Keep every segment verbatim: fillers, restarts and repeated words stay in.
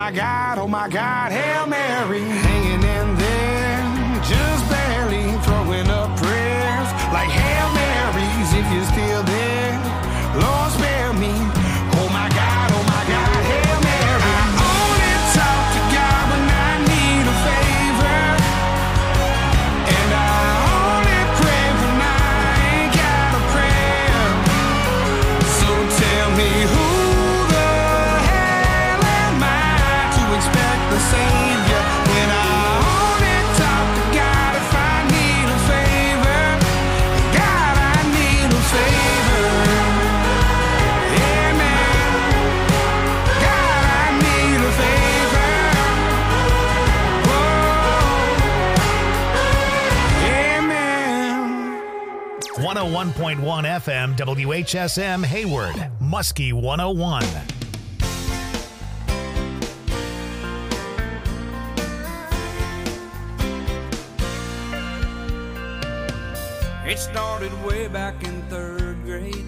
My God, oh my God, Hail Mary, hanging in there, just barely throwing up prayers, like Hail Marys, if you're still there, Lord spare me, oh my God, oh my God, Hail Mary. I only talk to God when I need a favor, and I only pray when I ain't got a prayer, so tell me who expect the Savior when I only talk to God if I need a favor. God, I need a favor. Amen. God, I need a favor. Whoa. Amen. one oh one point one F M W H S M Hayward, Muskie one oh one. It started way back in third grade.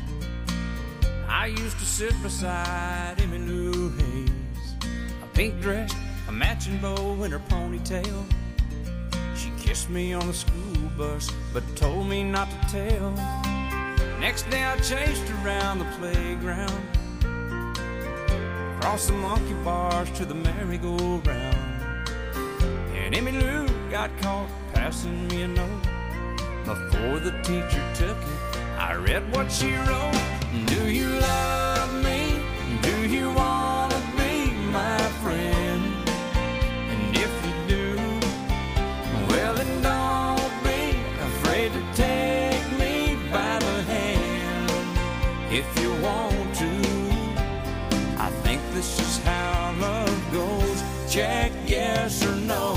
I used to sit beside Emmylou Hayes, a pink dress, a matching bow in her ponytail. She kissed me on the school bus, but told me not to tell. Next day I chased around the playground, across the monkey bars to the merry-go-round. And Emmylou got caught passing me a note. Before the teacher took it, I read what she wrote. Do you love me? Do you want to be my friend? And if you do, well then don't be afraid to take me by the hand. If you want to, I think this is how love goes. Check yes or no.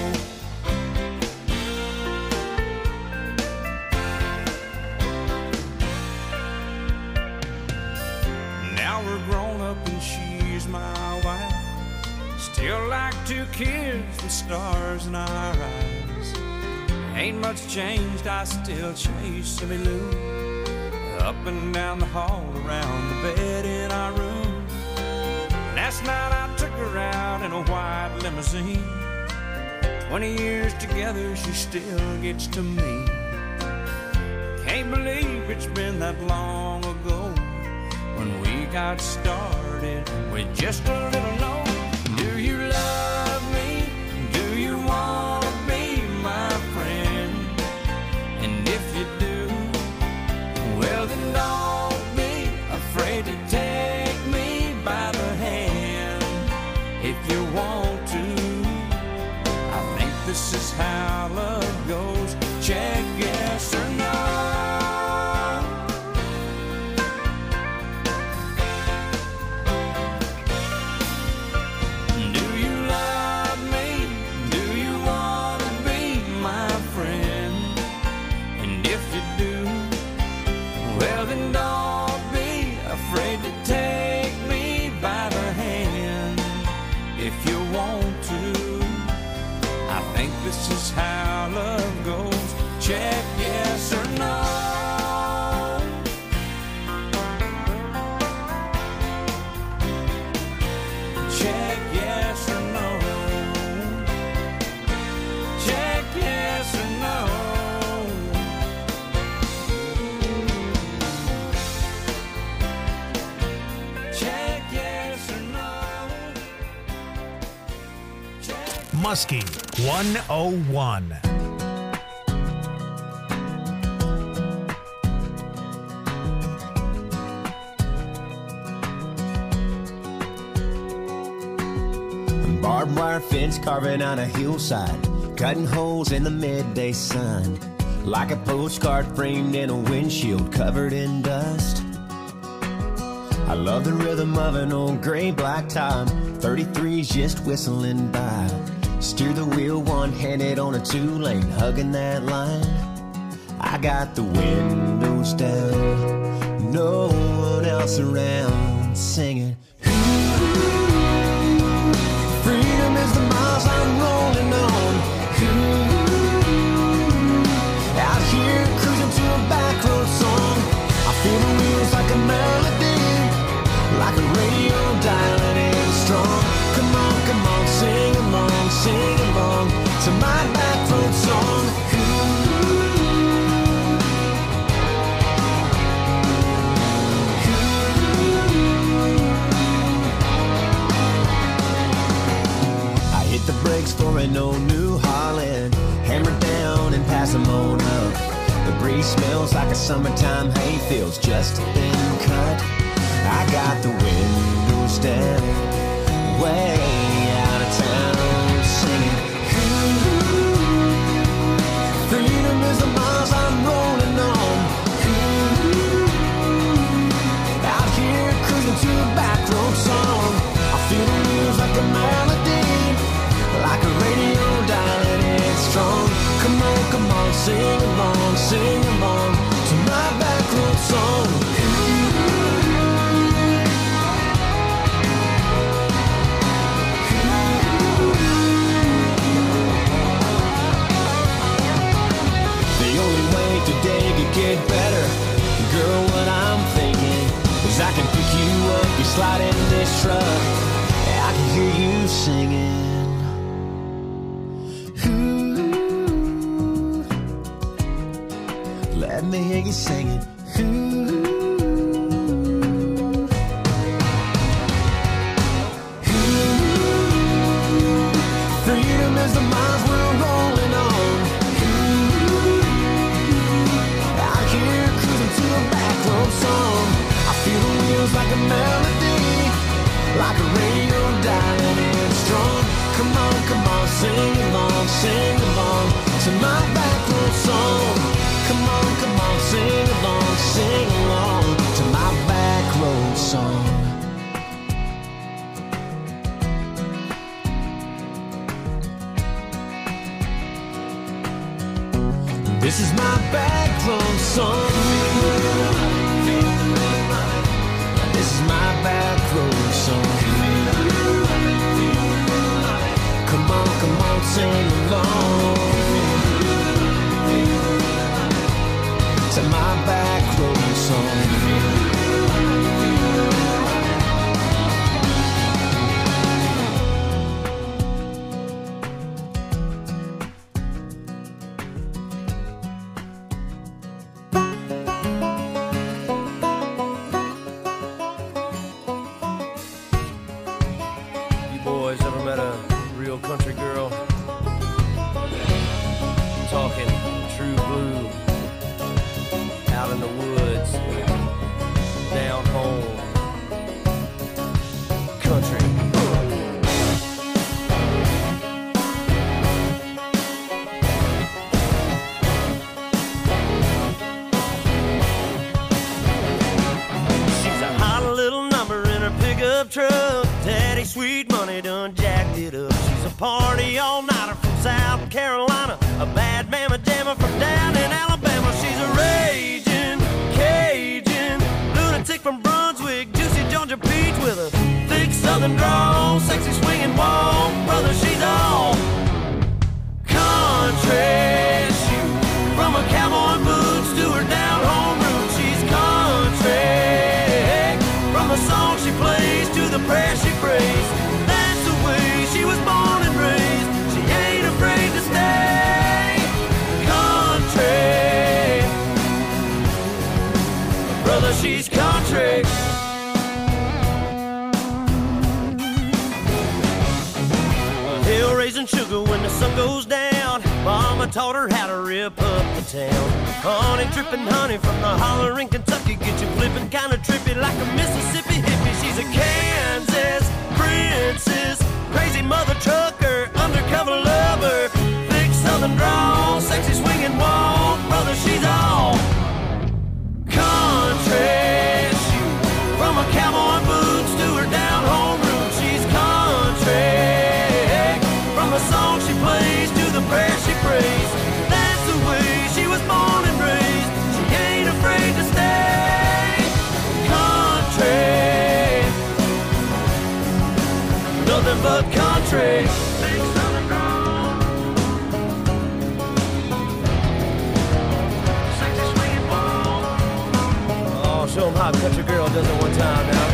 My wife, still like two kids with stars in our eyes. Ain't much changed, I still chase Emmylou up and down the hall, around the bed in our room. Last night I took her out in a white limousine. Twenty years together, she still gets to me. Can't believe it's been that long ago when we got started with just a little note. Do you love me? Do you want to be my friend? And if you do, well then don't be afraid to take me by the hand. If you want to, I think this is how love goes. Check yes or no. This is how love goes. Check yes or no. Check yes or no. Check yes or no. Check yes or no. Check Muskie one oh one. Barbed wire fence carving on a hillside, cutting holes in the midday sun, like a postcard framed in a windshield covered in dust. I love the rhythm of an old gray black top, thirty-threes just whistling by. Steer the wheel one-handed on a two-lane, hugging that line. I got the windows down, no one else around, singing. Freedom is the miles I'm rolling on. Out here cruising to a back road song. I feel the wheels like a melody, like a radio dialing in strong. Come to my back road song. I hit the brakes for an old New Holland, hammer down and pass them on up. The breeze smells like a summertime hayfield's just been cut. I got the windows down, way out of town, singing. Freedom is the miles I'm rolling on. Out here cruising to a back road song. I feel the wheels like a melody, like a radio dial and it's strong. Come on, come on, sing along, sing along to my back road song. Today could get better. Girl, what I'm thinking is I can pick you up, you slide in this truck, and I can hear you singing. Ooh, let me hear you singing. Ooh. Ooh. Freedom is the miles we're rolling on. Song. I feel the wheels like a melody, like a radio dial and it's strong. Come on, come on, sing along, sing along to my back road song. Come on, come on, sing along, sing along to my back road song. This is my back road song. This is my back road song. Come on, come on, sing along to my back road song. Truck, daddy sweet money done jacked it up. She's a party all-nighter from South Carolina, a bad mama jammer from down in Alabama. She's a raging Cajun lunatic from Brunswick, juicy Georgia peach with a thick southern drawl, sexy swinging walk. Brother, she's all country. She, from her cowboy boots to her down home roots, she's country. From the song she plays to the prayer she prays, that's the way she was born and raised. She ain't afraid to stay country. Brother, she's country. Hill raising sugar when the sun goes down. Mama taught her how to rip up the town. Honey dripping honey from the holler in Kentucky, get you flipping kinda trippy like a Mississippi hippie. She's a Kansas princess, crazy mother trucker, undercover lover, thick southern drawl, sexy swinging walk. Brother, she's all country. She, from her cowboy boots to her down home roots, she's country. From the song she plays to the prayer she prays, that's the way she was born and raised. She ain't afraid to stay country. Nothing but country. Big southern drawl, sexy swinging ball. Oh, show 'em how a country girl does it one time now.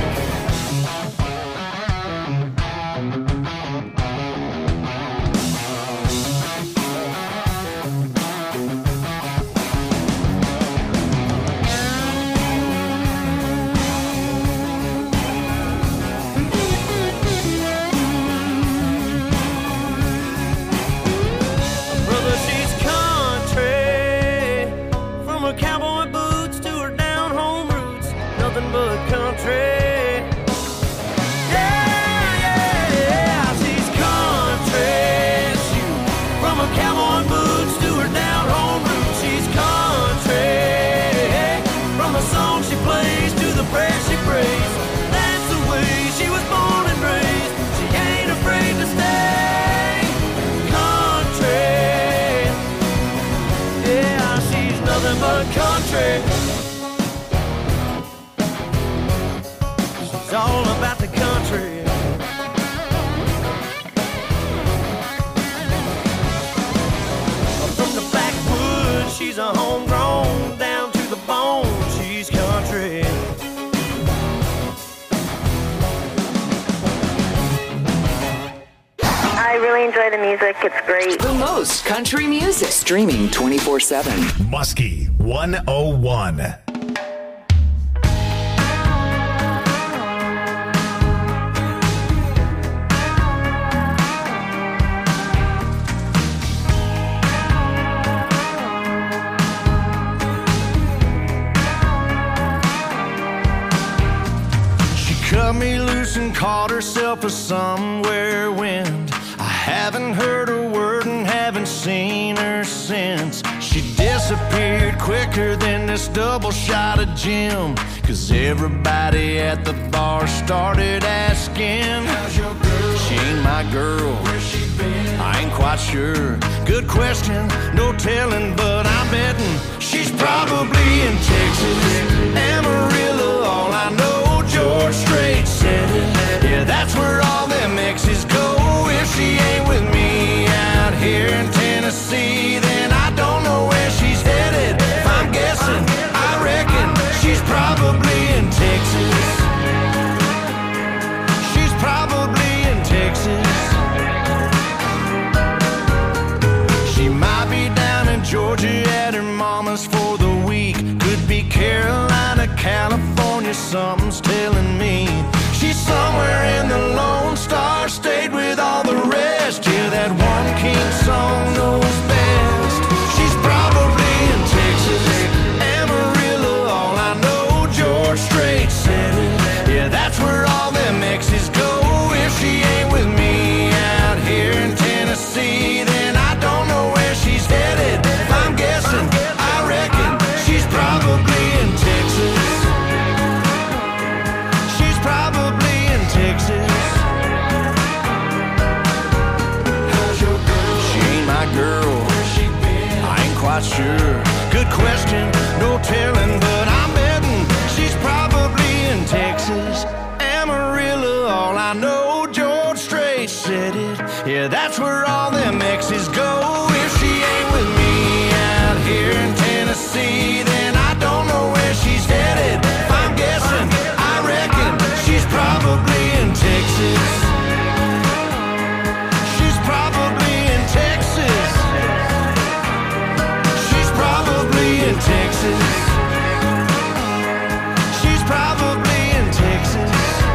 I really enjoy the music. It's great. The most country music. Streaming twenty-four seven. Muskie one oh one. Cut me loose and caught herself a somewhere wind. I haven't heard a word and haven't seen her since. She disappeared quicker than this double shot of gin. Cause everybody at the bar started asking, how's your girl? She ain't my girl. Where's she been? I ain't quite sure. Good question, no telling, but I'm betting she's probably in Texas. Amarillo, all I know, George Strait said it. Yeah, that's where all them exes go. If she ain't with me out here in Tennessee, then I don't know where she's headed. If I'm guessing, I reckon she's probably in Texas. She's probably in Texas. She might be down in Georgia at her mama's for the week. Could be Carolina, California, something's telling me. She's somewhere in the Lone Star State with all the rest. Yeah, that one king song knows best. She's probably in Texas. Amarillo, all I know, George Strait said it. Yeah, that's where all them exes go. If she ain't with me out here in Tennessee, then I don't know where she's headed. If I'm guessing, I reckon she's probably in Texas. She's probably in Texas. How's your girl? She ain't my girl. Where's she been? I ain't quite sure. Good question, no telling, but I'm betting she's probably in Texas. Amarillo, all I know, George Strait said it. Yeah, that's where all them exes go. If she ain't with me out here in Tennessee, then I don't know where she's headed. If I'm guessing, I reckon she's probably in Texas. She's probably in Texas. She's probably in Texas. She's probably in Texas.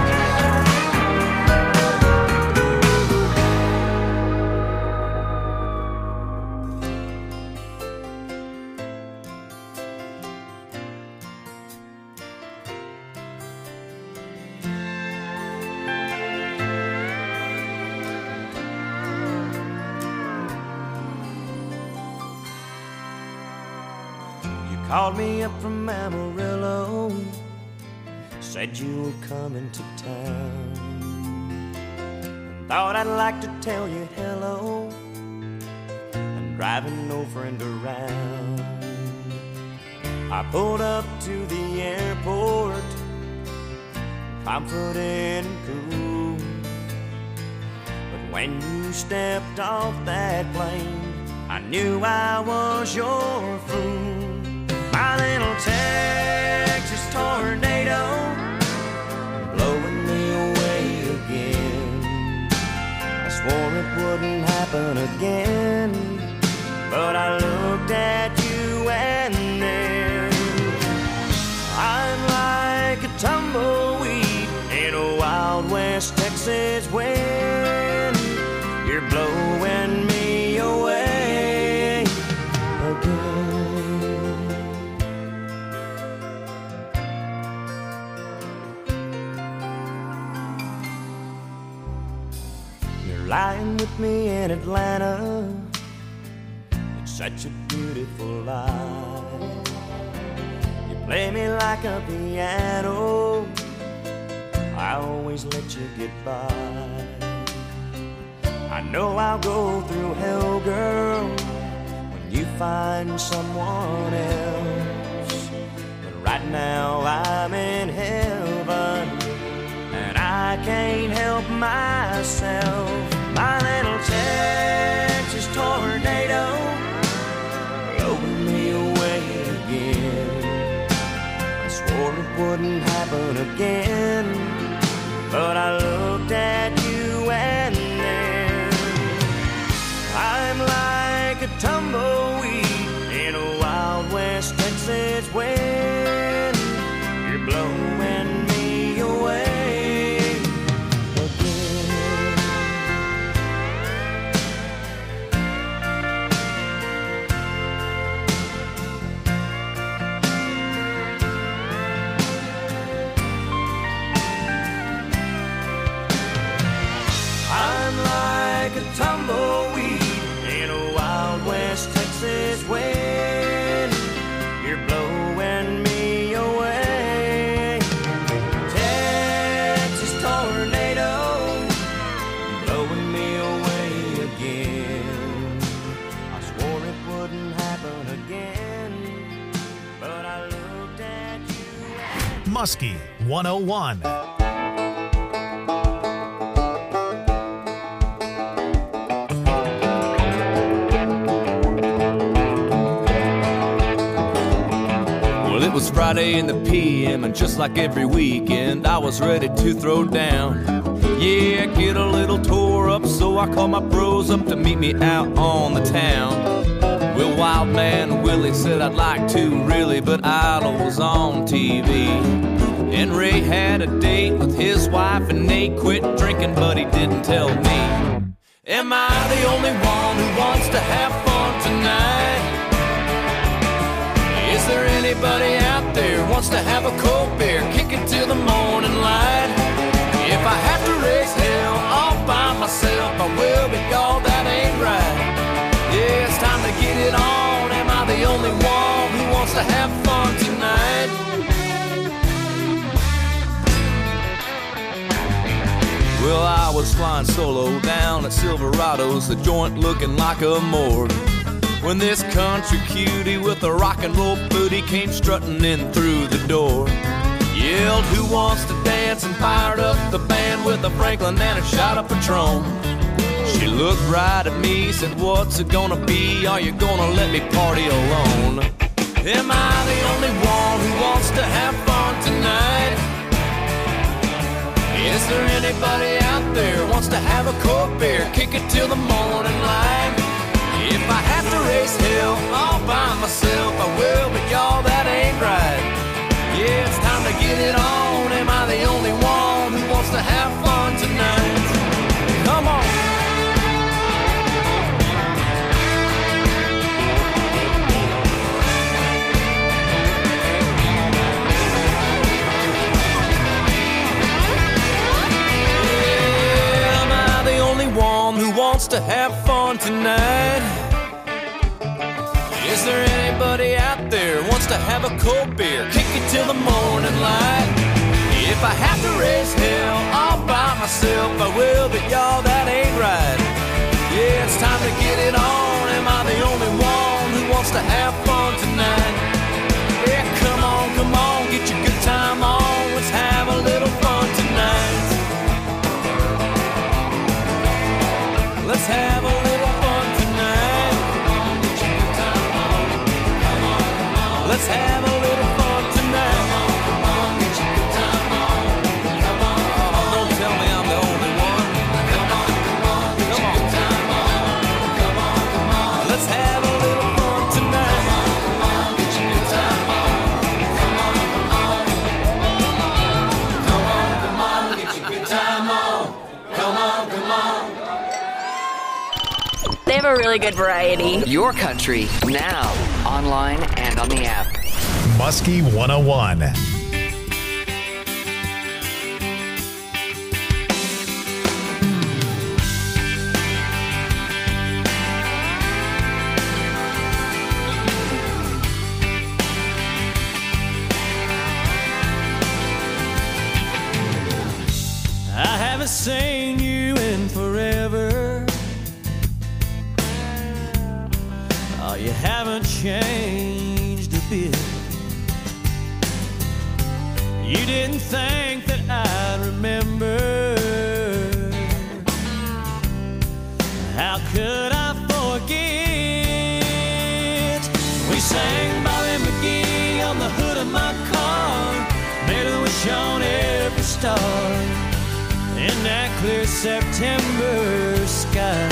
Called me up from Amarillo, said you were coming to town. Thought I'd like to tell you hello. I'm driving no friend around. I pulled up to the airport, confident and cool. But when you stepped off that plane, I knew I was your fool. My little Texas tornado, blowing me away again. I swore it wouldn't happen again, but I looked at you and then I'm like a tumbleweed in a Wild West Texas wind. You're blowing me away again. Lying with me in Atlanta, it's such a beautiful life. You play me like a piano, I always let you get by. I know I'll go through hell, girl, when you find someone else. But right now I'm in heaven, and I can't help myself. My little Texas tornado, blowing me away again. I swore it wouldn't happen again, but I looked at you and then like a tumbleweed in a Wild West Texas wind. You're blowing me away, Texas tornado, blowing me away again. I swore it wouldn't happen again, but I looked at you. Muskie one oh one. It was Friday in the P M, and just like every weekend, I was ready to throw down. Yeah, get a little tore up, so I called my bros up to meet me out on the town. Well, Wild Man Willie said I'd like to, really, but Idol was on T V. And Ray had a date with his wife, and Nate quit drinking, but he didn't tell me. Am I the only one who wants to have fun tonight? Is there anybody out there wants to have a cold beer, kick it till the morning light? If I have to raise hell all by myself, I will, but y'all, that ain't right. Yeah, it's time to get it on. Am I the only one who wants to have fun tonight? Well, I was flying solo down at Silverado's, the joint looking like a morgue, when this country cutie with a rock and roll booty came strutting in through the door. Yelled, who wants to dance, and fired up the band with a Franklin and a shot of Patron. She looked right at me, said, what's it gonna be? Are you gonna let me party alone? Am I the only one who wants to have fun tonight? Is there anybody out there wants to have a cold beer, kick it till the morning light? If I have to raise hell all by myself, I will, but y'all, that ain't right. Yeah, it's time to get it on. Am I the only one who wants to have fun tonight? Come on. Yeah, am I the only one who wants to have fun tonight? Is there anybody out there wants to have a cold beer, kick it till the morning light? If I have to raise hell all by myself, I will, but y'all, that ain't right. Yeah, it's time to get it on. Am I the only one who wants to have fun tonight? Yeah, come on, come on, get your good time on. Let's have a little fun tonight. Let's have a little fun tonight. Let's have a little fun tonight. Come on, get your good time on. Come on, come on. Don't tell me I'm the only one. Come on, come on, get your good time on. Come on, come on. Let's have a little fun tonight. Come on, get your good time on. Come on, come on. Come on, come on, get your good time on. Come on, come on. They have a really good variety. Your country, now, online and on the app. Muskie one oh one. I haven't seen you in forever. Oh, you haven't changed a bit. You didn't think that I'd remember. How could I forget? We sang Bobby McGee on the hood of my car, made a wish on every star in that clear September sky.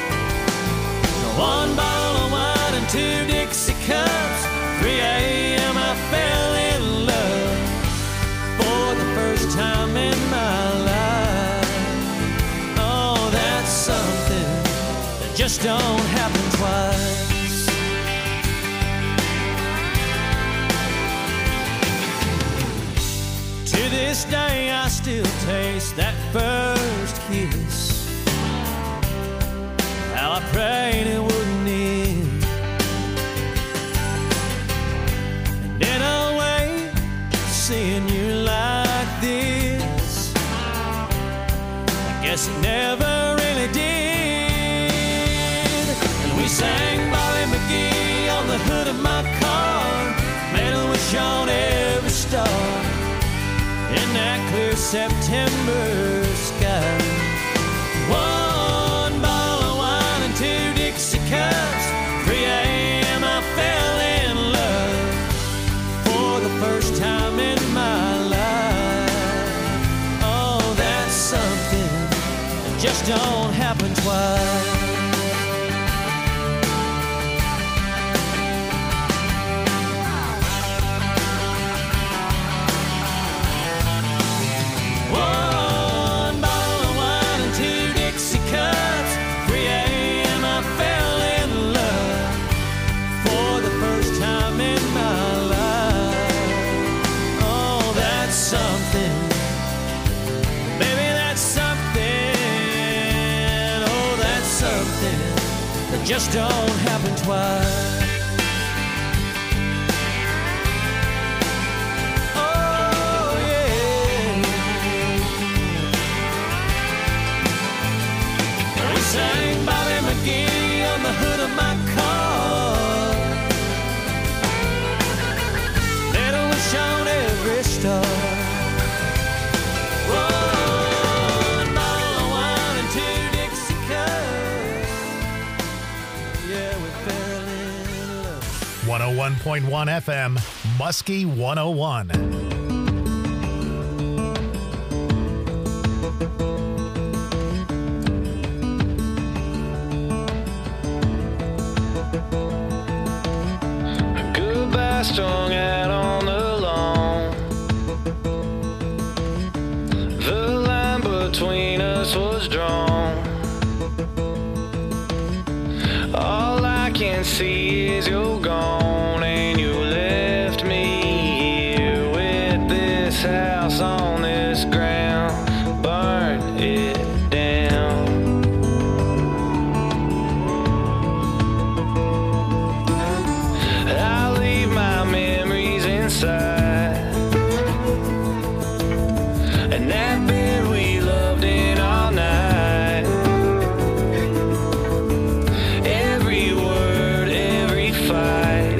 One bottle of wine and two Dixie cups, three a.m. I fell in love for the first time in my life. Oh, that's something that just don't happen twice. To this day I still taste that first kiss. September sky. One bottle of wine and two Dixie cups. three a.m. I fell in love for the first time in my life. Oh, that's something that just don't happen twice. Just don't happen twice. Oh yeah. We sang Bobby McGee on the hood of my car. Little was on every star. one oh one point one F M, Muskie one oh one. Goodbye strung out on the lawn. The line between us was drawn. All I can see is you're gone, and you left me here with this house on this ground. Burn it down. I leave my memories inside, and that bed we loved in all night. Every word, every fight,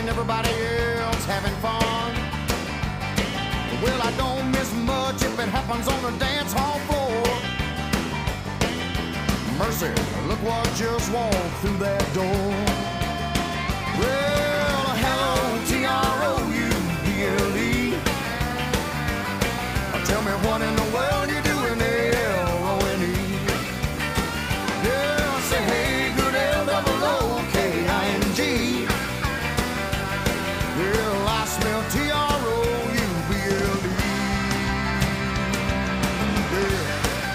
watching everybody else having fun. Well, I don't miss much if it happens on the dance hall floor. Mercy, look what just walked through that door. Well, hello, T R O U B L E. Tell me what in the world you doing there, L O N E. Yeah, say hey, good L double O K I N G. Well, I smell T R O U B L E. Yeah.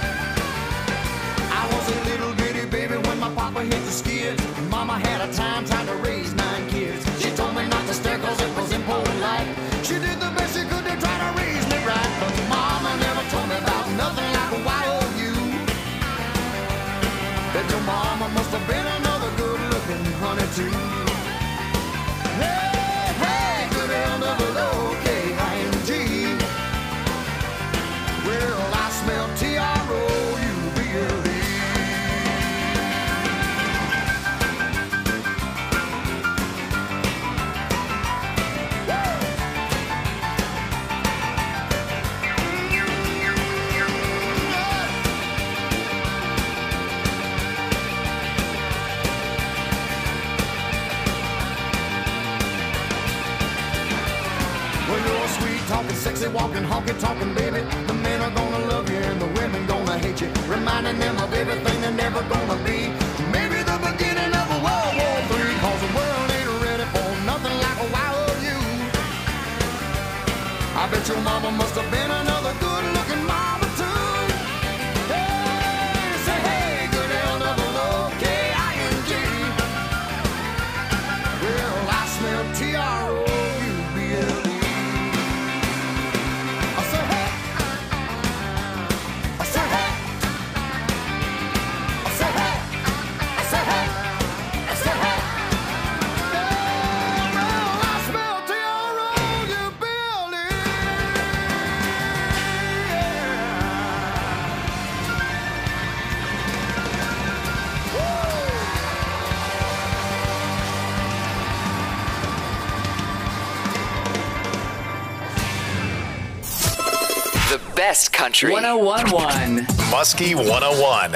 I was a little bitty baby when my papa hit the skids. Mama had a time trying to raise nine kids. She told me not to stare cause it was impolite. She did the best she could to try to raise me right. But Mama never told me about nothing like a Y O U. Bet your mama must have been another good-looking honey too. Hey, hey, good L double O K I N G. Well, I smell T R O U B L E. Sexy walking, honky talking, baby. The men are gonna love you and the women gonna hate you, reminding them of everything they're never gonna be. Maybe the beginning of a World War Three, cause the world ain't ready for nothing like a Y O U. I bet your mama must have been another good-looking mama too. Hey, say hey, good L double O K I N G. Well, I smell T R O U B L E. Best country. one oh one point one. Muskie one oh one.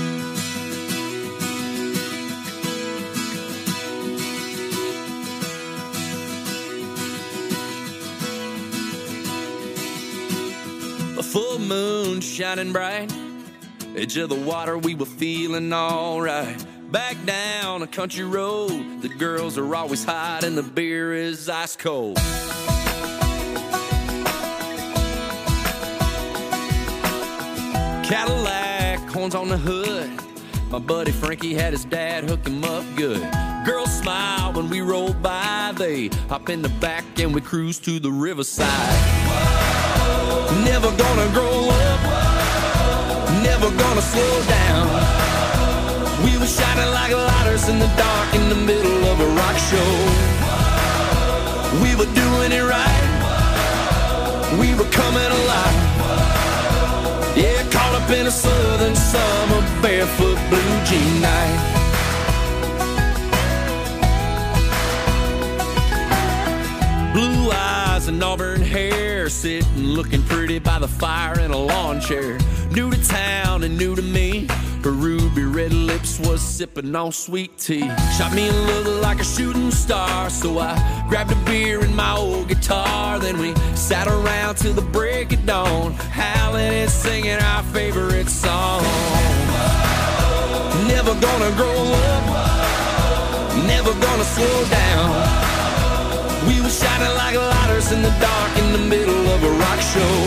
A full moon shining bright, edge of the water, we were feeling alright. Back down a country road, the girls are always hot and the beer is ice cold. Cadillac, horns on the hood. My buddy Frankie had his dad hook him up good. Girls smile when we roll by. They hop in the back and we cruise to the riverside. Whoa. Never gonna grow up. Whoa. Never gonna slow down. We were shining like lighters in the dark in the middle of a rock show. Whoa. We were doing it right. Whoa. We were coming alive. Yeah, caught up in a southern summer barefoot blue jean night. Blue eyes and auburn hair, sitting looking pretty by the fire in a lawn chair. New to town and new to me, her ruby red lips was sipping on sweet tea. Shot me a look like a shooting star, so I grabbed a beer and my old guitar. Then we sat around till the break of dawn, howling and singing our favorite song. Never gonna grow up, never gonna slow down. We were shining like lighters in the dark in the middle of a rock show.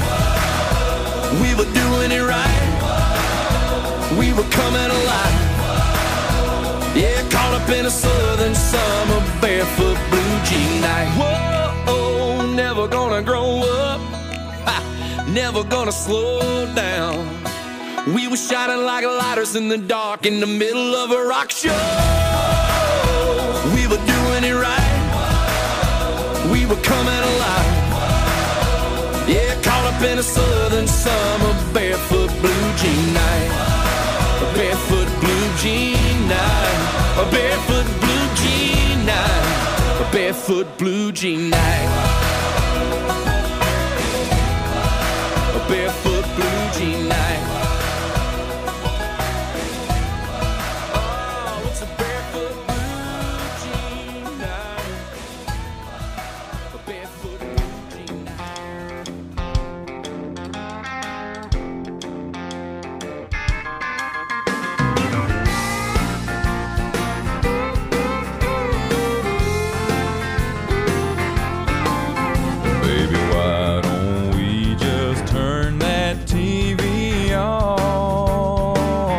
We were doing it right. We were coming alive. Yeah, caught up in a southern summer barefoot blue jean night. Whoa, never gonna grow up, ha, never gonna slow down. We were shining like lighters in the dark in the middle of a rock show. We were doing it right. We were coming alive. Yeah, caught up in a southern summer barefoot blue jean night. A barefoot blue jean night. A barefoot blue jean night. A barefoot blue jean night. A barefoot blue jean night. Oh, it's a barefoot blue jean night. A barefoot blue jean night. Baby, why don't we just turn that T V off?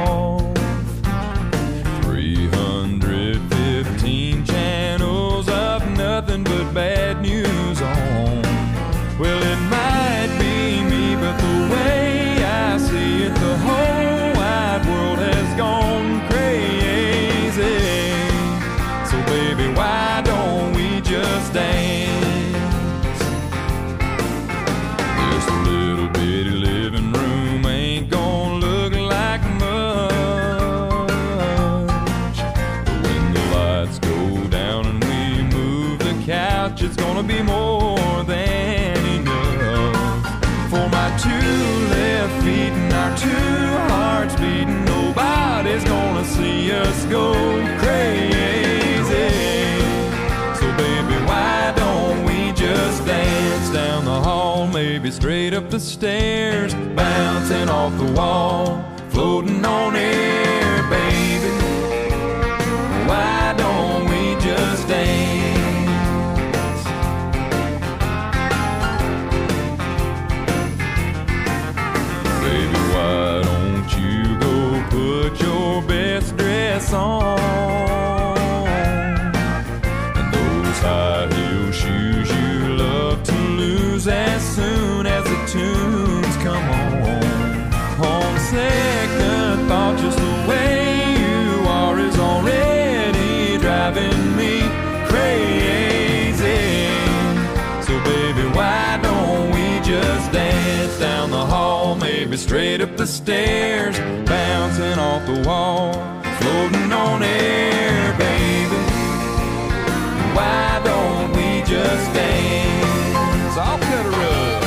three hundred fifteen channels of nothing but bad news on. Well, it might be me, but the way I see it, the whole wide world has gone crazy. So baby, why don't we just dance? This little bitty living room ain't gonna look like much, but when the lights go down and we move the couch, it's gonna be more than enough for my two left feet and our two hearts beating. Nobody's gonna see us go crazy. So baby, why don't we just dance down the hall, maybe straight up the stairs, bouncing off the wall, floating on air, baby. Why don't we just dance? Baby, why don't you go put your best dress on? And those high heel shoes you love to lose as soon as the tunes come on. On second thought, just the way you are is already driving me crazy. So baby, why don't we just dance down the hall, maybe straight up the stairs, bouncing off the wall, floating on air, baby. Why don't we just dance? I'll cut her up.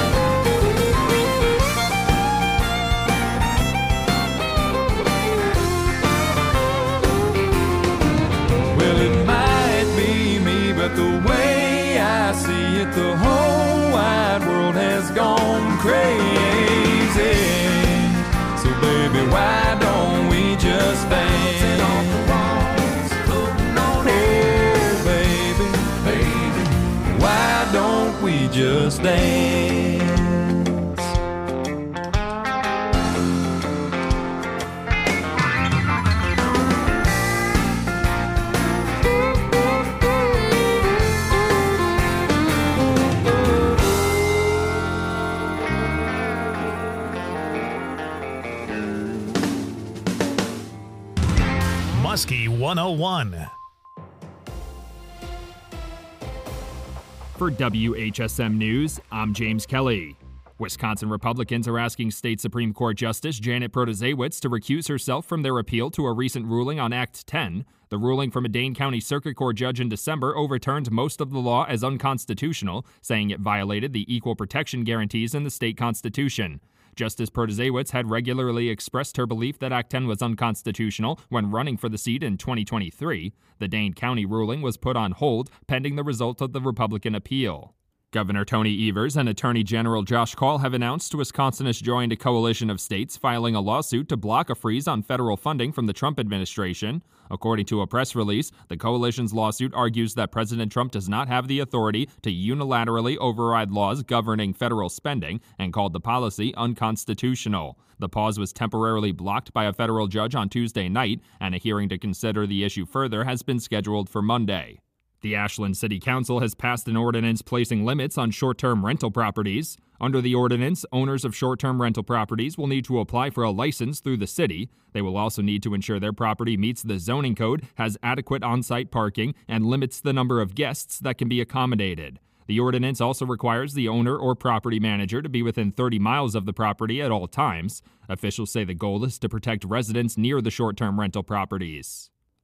Well, it might be me, but the way I see it, the whole wide world has gone crazy. So baby, why don't we just dance? Oh baby, baby, why don't we just dance? Muskie one oh one. For W H S M News, I'm James Kelly. Wisconsin Republicans are asking State Supreme Court Justice Janet Protasiewicz to recuse herself from their appeal to a recent ruling on Act ten. The ruling from a Dane County Circuit Court judge in December overturned most of the law as unconstitutional, saying it violated the equal protection guarantees in the state constitution. Justice Protasiewicz had regularly expressed her belief that Act ten was unconstitutional when running for the seat in twenty twenty-three. The Dane County ruling was put on hold pending the result of the Republican appeal. Governor Tony Evers and Attorney General Josh Kaul have announced Wisconsin has joined a coalition of states filing a lawsuit to block a freeze on federal funding from the Trump administration. According to a press release, the coalition's lawsuit argues that President Trump does not have the authority to unilaterally override laws governing federal spending and called the policy unconstitutional. The pause was temporarily blocked by a federal judge on Tuesday night, and a hearing to consider the issue further has been scheduled for Monday. The Ashland City Council has passed an ordinance placing limits on short-term rental properties. Under the ordinance, owners of short-term rental properties will need to apply for a license through the city. They will also need to ensure their property meets the zoning code, has adequate on-site parking, and limits the number of guests that can be accommodated. The ordinance also requires the owner or property manager to be within thirty miles of the property at all times. Officials say the goal is to protect residents near the short-term rental properties.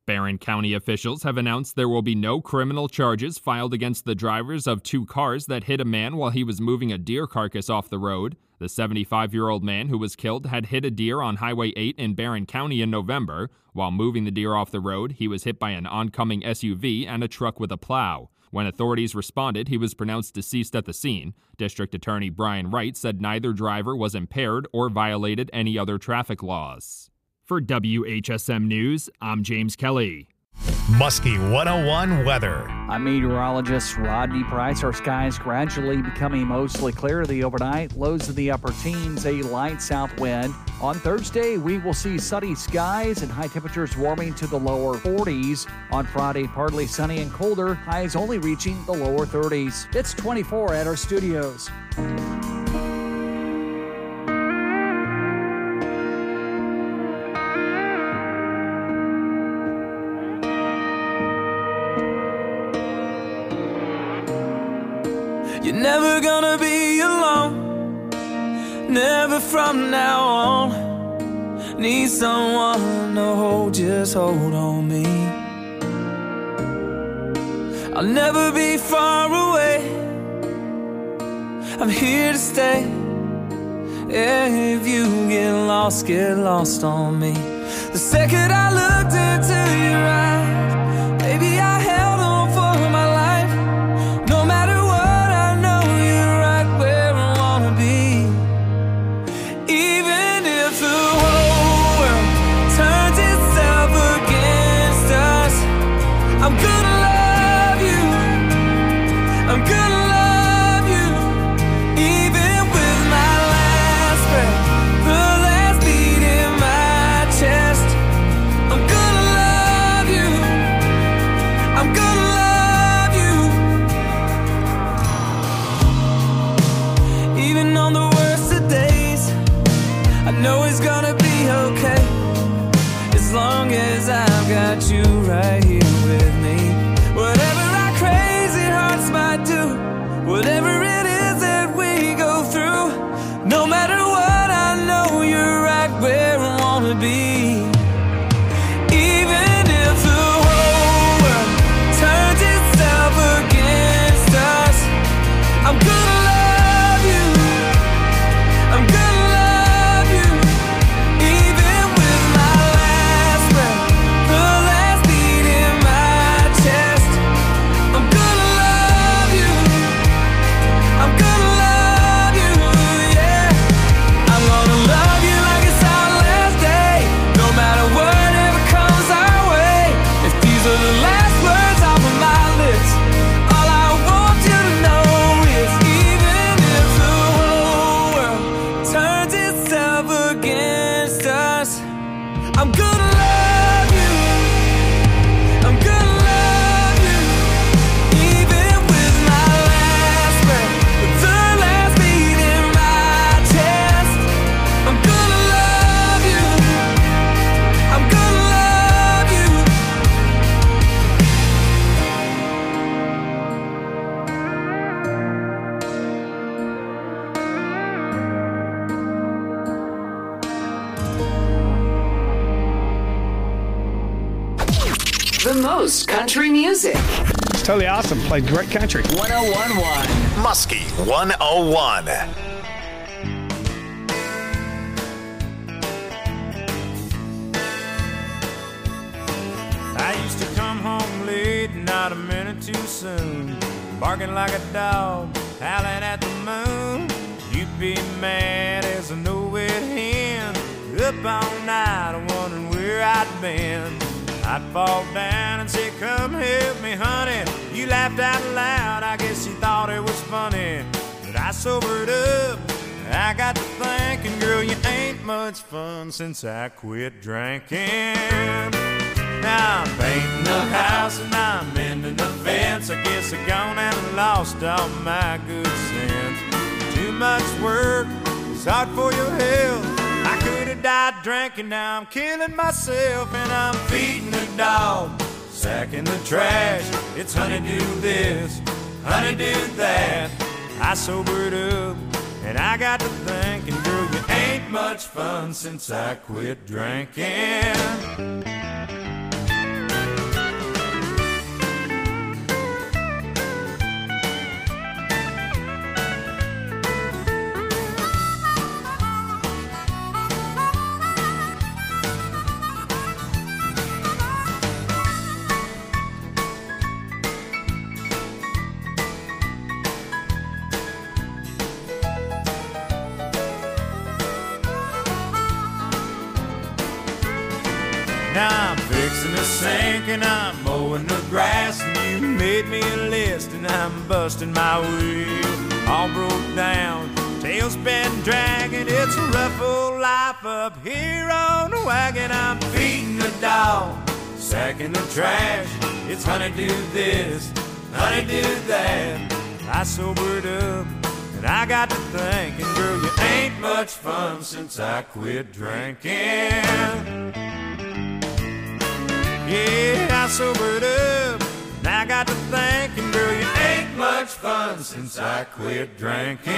Barron County officials have announced there will be no criminal charges filed against the drivers of two cars that hit a man while he was moving a deer carcass off the road. The seventy-five-year-old man who was killed had hit a deer on Highway eight in Barron County in November. While moving the deer off the road, he was hit by an oncoming S U V and a truck with a plow. When authorities responded, he was pronounced deceased at the scene. District Attorney Brian Wright said neither driver was impaired or violated any other traffic laws. For W H S M News, I'm James Kelly. Muskie one oh one weather. I'm meteorologist Rodney Price. Our skies gradually becoming mostly clear the overnight. Lows in the upper teens, a light south wind. On Thursday, we will see sunny skies and high temperatures warming to the lower forties. On Friday, partly sunny and colder, highs only reaching the lower thirties. It's twenty-four at our studios. You're never gonna be alone, never from now on. Need someone to hold, just hold on me. I'll never be far away, I'm here to stay. If you get lost, get lost on me. The second I looked into your eyes, baby, I held on for my life. No matter what, I'm gonna love you, I'm gonna love you, even with my last breath, the last beat in my chest. I'm gonna love you, I'm gonna love you. Even on the worst of days, I know it's gonna be okay, as long as I've got you right here with me. Whatever our crazy hearts might do, whatever it is that we go through, no matter what, I know you're right where I wanna be. Even if the whole world turns itself against us, I'm gonna love you, I'm gonna love you, even with my last breath, the last beat in my chest. I'm gonna love you, I'm gonna love you, yeah. I'm gonna love you like it's our last day, no matter whatever comes our way. If these are the last words off of my lips, all I want you to know is, even if the whole world turns itself against us, I'm gonna love you, I'm gonna love you, even with my last breath, the last beat in my chest. I'm gonna love you, I'm gonna love you. The most country music. It's totally awesome. Played great country. one oh one point one. Muskie one oh one. I used to come home late, not a minute too soon, barking like a dog, howling at the moon. You'd be mad as a no-wit hen, up all night wondering where I'd been. I'd fall down and say, come help me, honey. You laughed out loud, I guess you thought it was funny. But I sobered up, I got to thinking, girl, you ain't much fun since I quit drinking. Now I'm painting the house and I'm mending the fence. I guess I gone and lost all my good sense. Too much work, it's hard for your health. I could have died drinking, now I'm killing myself. And I'm feeding the dog, sacking the trash. It's honeydew this, honeydew that. I sobered up and I got to thinking, girl, you ain't much fun since I quit drinking. kitchen is sinking, I'm mowing the grass, and you made me a list, and I'm busting my wheel. All broke down, tail's been dragging, it's a rough old life up here on the wagon. I'm feeding the dog, sacking the trash, it's honeydew this, honeydew that. I sobered up, and I got to thinking, girl, you ain't much fun since I quit drinking. Yeah, I sobered up, and I got to thinking, girl, you ain't much fun since I quit drinking.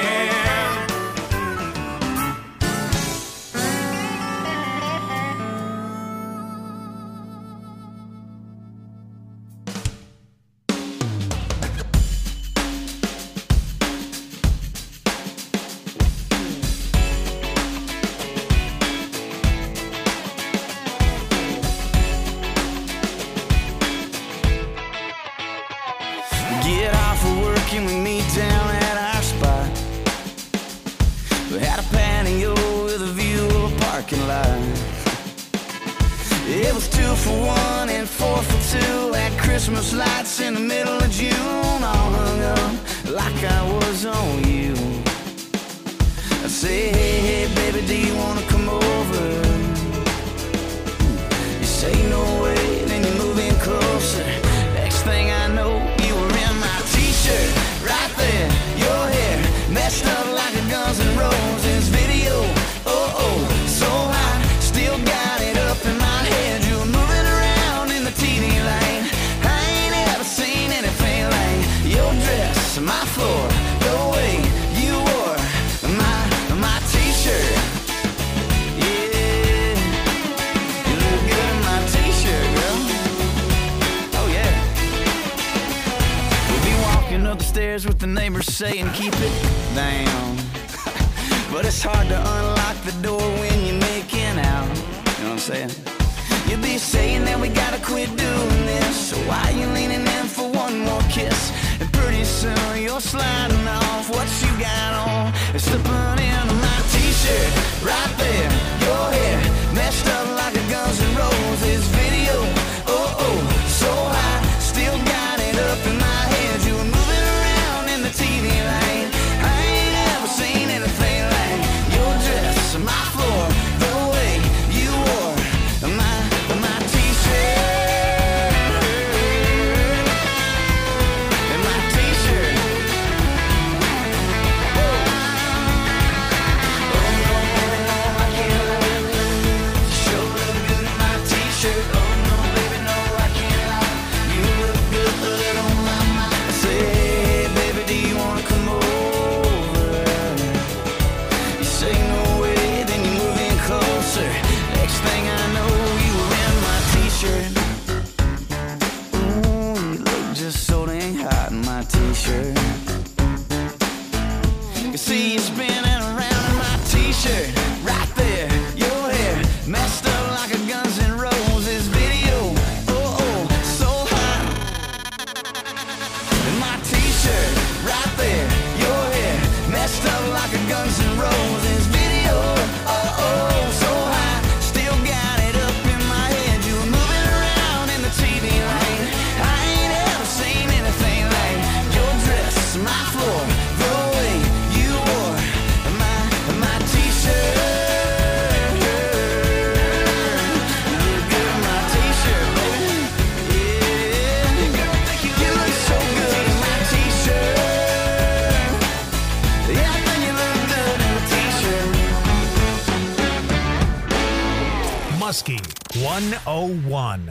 Get off of work and we meet down at our spot. We had a patio with a view of a parking lot. It was two for one and four for two at Christmas lights in the middle of June, all hung up like I was on you. I say, hey, hey, baby, do you wanna come over? You say no way, then you move in closer. Next thing I know, you were in my t-shirt, right there, your hair messed up like a Guns N' Roses video. Oh, oh, so high, still got it up in my head. You were moving around in the T V lane. I ain't ever seen anything like your dress, my floor, the way you wore my, my t-shirt. Yeah, you look good in my t-shirt, girl. Oh, yeah. We'll be walking up the stairs with the neighbors saying, keep it down. But it's hard to unlock the door when you're making out. You know what I'm saying? You'll be saying that we gotta quit doing this, so why you leaning in for one more kiss? And pretty soon you're sliding off what you got on and slipping into my t-shirt, right there, your hair messed up like a Guns N' Roses video. Oh, oh, so high, still got it up in my head. You were moving around in the T V lane. I ain't ever seen anything like your dress, my floor, the way you wore my, my t-shirt, and my t-shirt. Oh, oh no, no, I can't lie. Sure look good in my t-shirt. Oh no, baby, no, I can't lie. You look good on my mind. I say, hey, baby, do you wanna come over? You say no way, then you move in closer. Next thing I know, you were in my t-shirt. Ooh, you look just so dang hot in my t-shirt. You see you spinning around in my t-shirt, right there, your hair messed up like a Guns N' Roses video. Oh, oh, so hot in my t-shirt, right there, your hair messed up like a Guns N' Roses video. Oh, oh, so high, still got it up in my head. You were moving around in the T V lane. I ain't ever seen anything like your dress, my floor, the way you wore my, my t-shirt. You look good in my t-shirt, baby. Yeah, you look so good in my t-shirt. Yeah, I think you look good in a t-shirt. Muskie one oh one.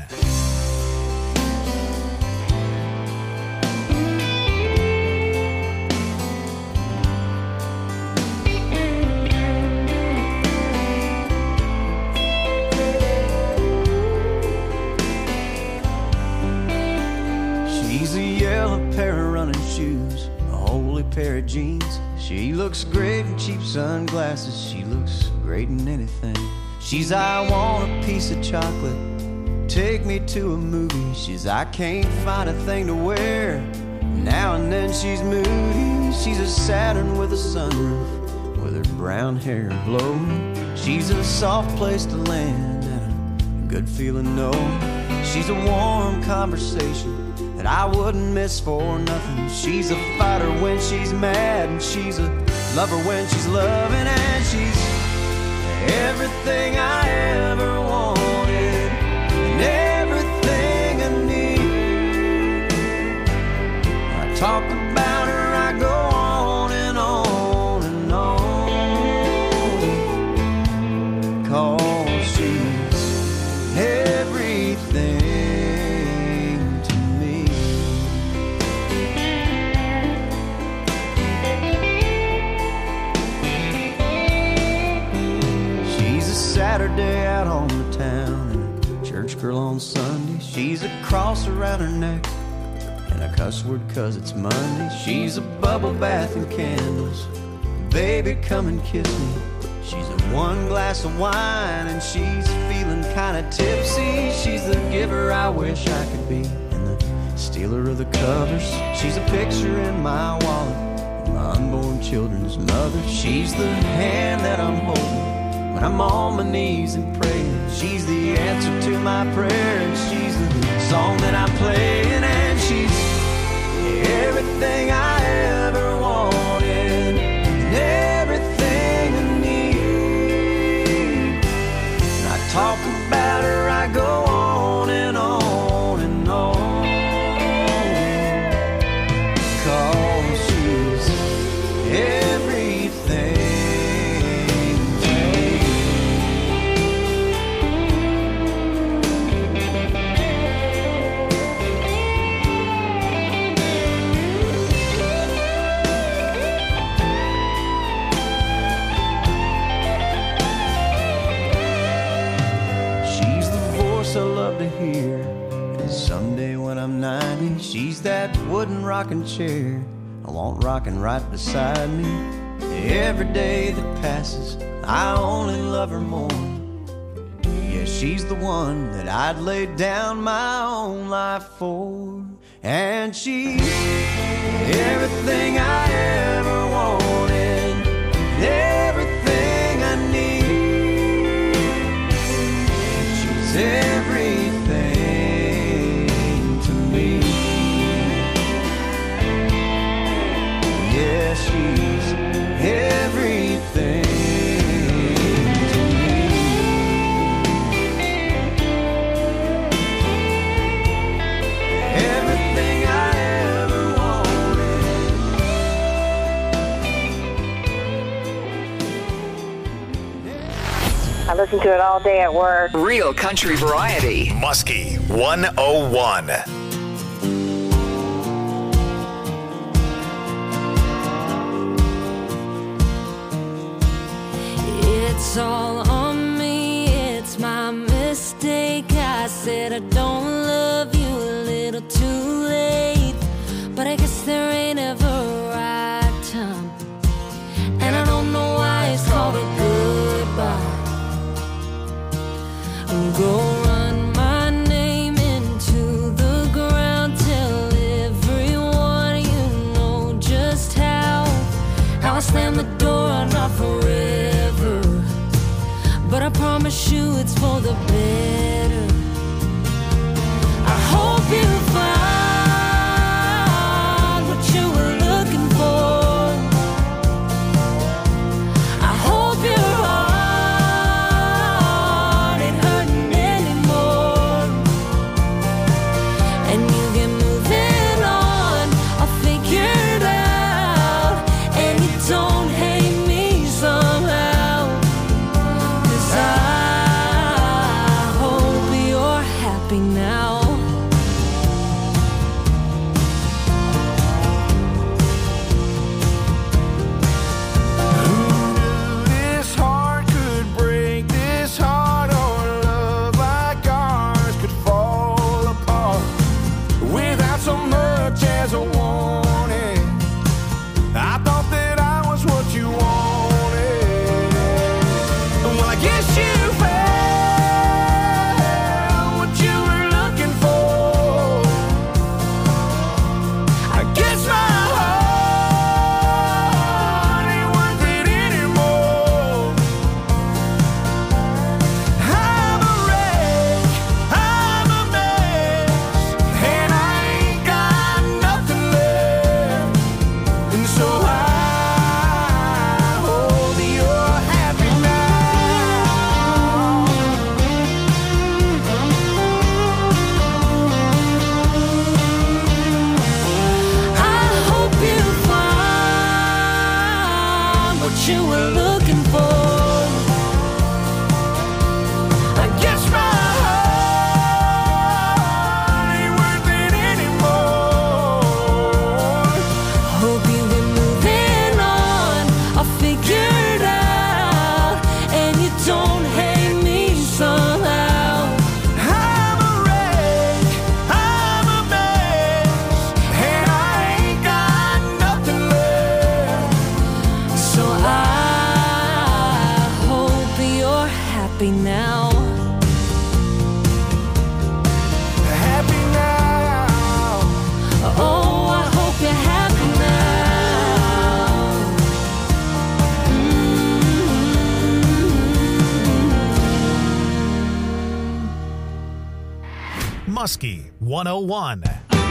She's a yellow pair of running shoes, a holy pair of jeans. She looks great in cheap sunglasses. She looks great in anything. She's, I want a piece of chocolate, take me to a movie. She's, I can't find a thing to wear. Now and then she's moody. She's a Saturn with a sunroof, with her brown hair blowing. She's a soft place to land and a good feeling, no. She's a warm conversation that I wouldn't miss for nothing. She's a fighter when she's mad, and she's a lover when she's loving, and she's everything I ever wanted and everything I need. I talk about her, I go on and on and on, 'cause she's everything to me. She's a Saturday out on the town and a church girl on Sunday. She's a cross around her neck and a cuss word 'cause it's Monday. She's a bubble bath and candles. Baby, come and kiss me. She's a one glass of wine and she's feeling kinda tipsy. She's the giver I wish I could be and the stealer of the covers. She's a picture in my wallet and my unborn children's mother. She's the hand that I'm holding when I'm on my knees and praying. She's the answer to my prayer, and she's the song that I'm playing, and she's everything I ever wanted and everything I need. And I talk about her, I go on and on and on, 'cause she's everything. I love to hear, and someday when I'm ninety, she's that wooden rocking chair I want rocking right beside me. Every day that passes, I only love her more. Yeah, she's the one that I'd lay down my own life for, and she's everything I ever wanted, everything I need. She's everything to me. Yeah, she's everything to me. Everything I ever wanted. I listen to it all day at work. Real country variety. Muskie one oh one. It's all on me, it's my mistake. I said I don't love you a little too late, but I guess there ain't ever a right time, and I don't know why it's called a goodbye. Go run my name into the ground, tell everyone you know just how how I slam the door, not forever, but I promise you it's for the better. I hope you find what you were looking for. I hope your heart ain't hurting anymore, and you get moving on. I'll figure it out, and you don't hate me somehow, 'cause I what you were looking for. I guess my heart ain't worth it anymore. Hope you've been moving on, I'll figure it out, and you don't hate me somehow. I'm a wreck, I'm a mess, and I ain't got nothing left. So I hope you're happy now. Happy now. Oh, I hope you're happy now. Muskie one oh one.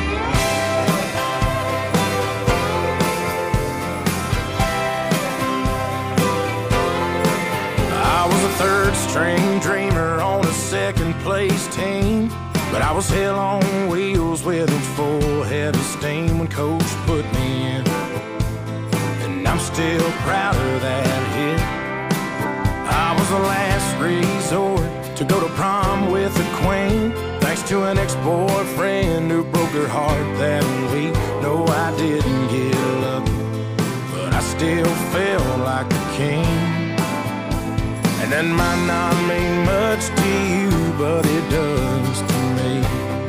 I was a third string dreamer on a second place team, but I was hell on wheels with a full head of steam when coach put me in, and I'm still proud of that hit. I was the last resort to go to prom with a queen, thanks to an ex-boyfriend who broke her heart that week. No, I didn't get lucky, but I still felt like a king. And that might not mean much to you, but it does to me.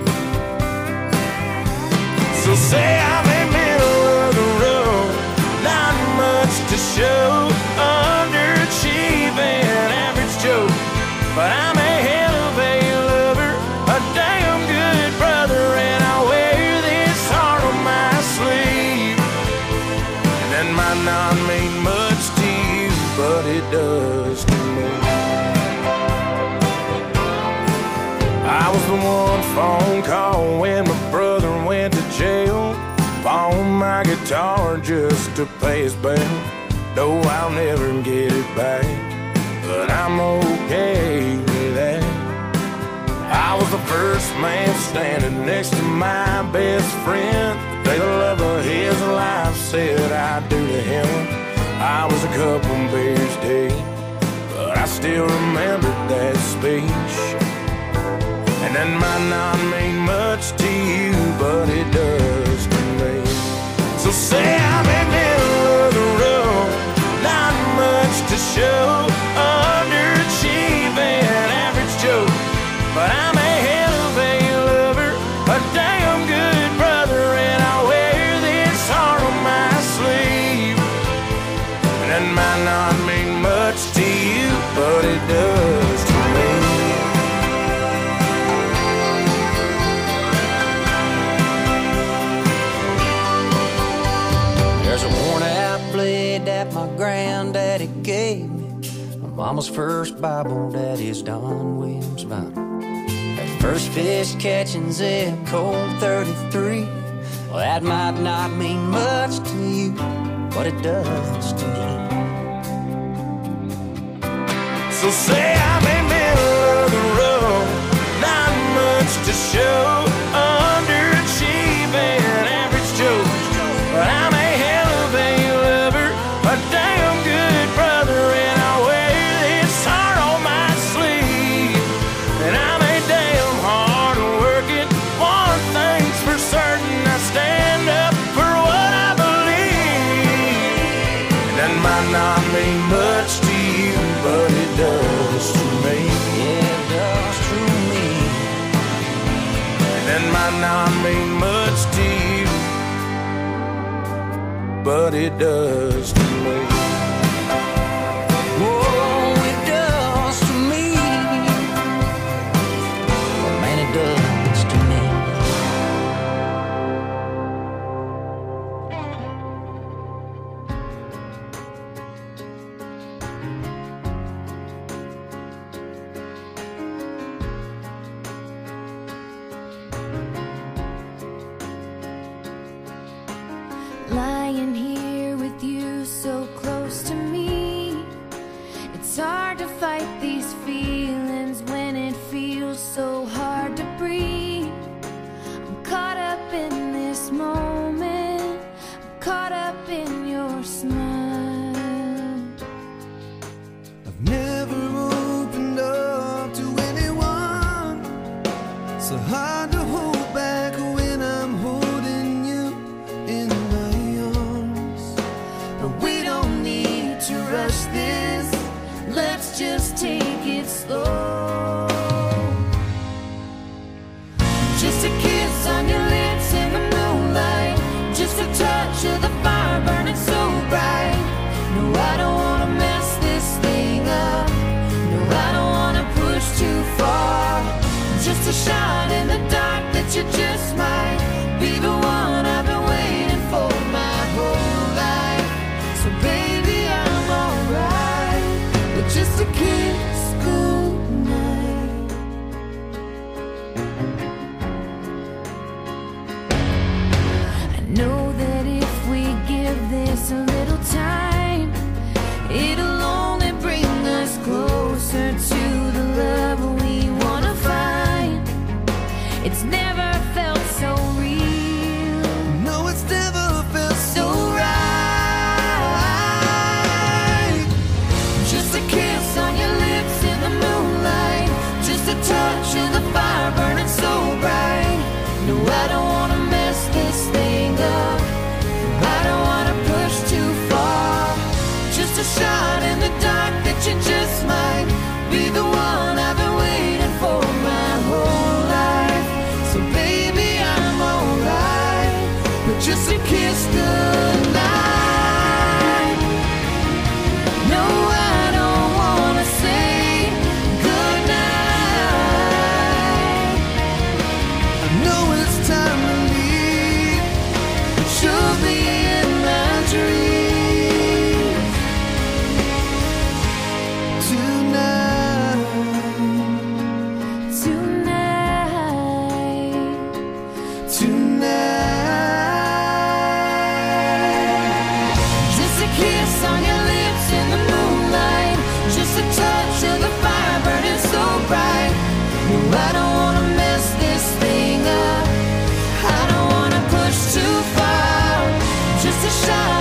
So say I'm in middle of the road, not much to show, underachieving, average Joe, but I'm a hell of a lover, a damn good brother, and I wear this heart on my sleeve. And that might not mean much to you, but it does to me. I was the one phone call when my brother went to jail, pawned my guitar just to pay his bail. No, I'll never get it back, but I'm okay with that. I was the first man standing next to my best friend, the day the love of his life said I do to him. I was a couple beers deep, but I still remember that speech. And that might not mean much to you, but it does to me. So say I'm in middle of the road, not much to show, underachieving, average Joe, but I'm a hell of a lover, a damn good brother, and I wear this heart on my sleeve. And that might not mean much to you, but it does to me. There's a worn out blade that my granddaddy gave me, my mama's first Bible, daddy's Don Williams Bible. That first fish catching zip code thirty-three, well, that might not mean much to you, but it does to me. So say I'm in middle of the road, not much to show, underachieving, average Joe, but I'm a hell of a lover, a damn good brother, and I wear this heart on my sleeve. And I'm a damn hard working, one thing's for certain, I stand up for what I believe. And that might not mean much to you, but it does to me. Yeah, it does to me. And that might not mean much to you, but it does to me. Oh, it does to me. Oh, man, it does to me. Lying here with you so close to me, it's hard to fight these feelings when it feels so hard to breathe. I'm caught up in this moment, I'm caught up in your smile. slow. Just a kiss on your lips in the moonlight, just a touch of the fire burning so bright. No, I don't wanna mess this thing up. No, I don't wanna push too far. Just a shot in the dark that you just might be the one I've been waiting for my whole life. So baby, I'm alright with just a kiss goodnight. I know that if we give this a little time, it'll only bring us closer to the love we wanna find. It's never felt so real. No, it's never felt so right. Just a kiss on your lips in the moonlight, just a touch of the fire burning so bright. No, I don't wanna mess this thing up. I don't wanna push too far. Just a shot in the dark that you just might be the one I've been waiting for my whole life. So baby, I'm alright with just a kiss goodnight. No, I don't wanna say goodnight. I know it's time to leave, but you'll be in my dreams tonight. Tonight, tonight. just a kiss on your lips in the moonlight, just a touch of the fire burning so bright. No, I don't wanna mess this thing up. I don't wanna push too far. Just a shot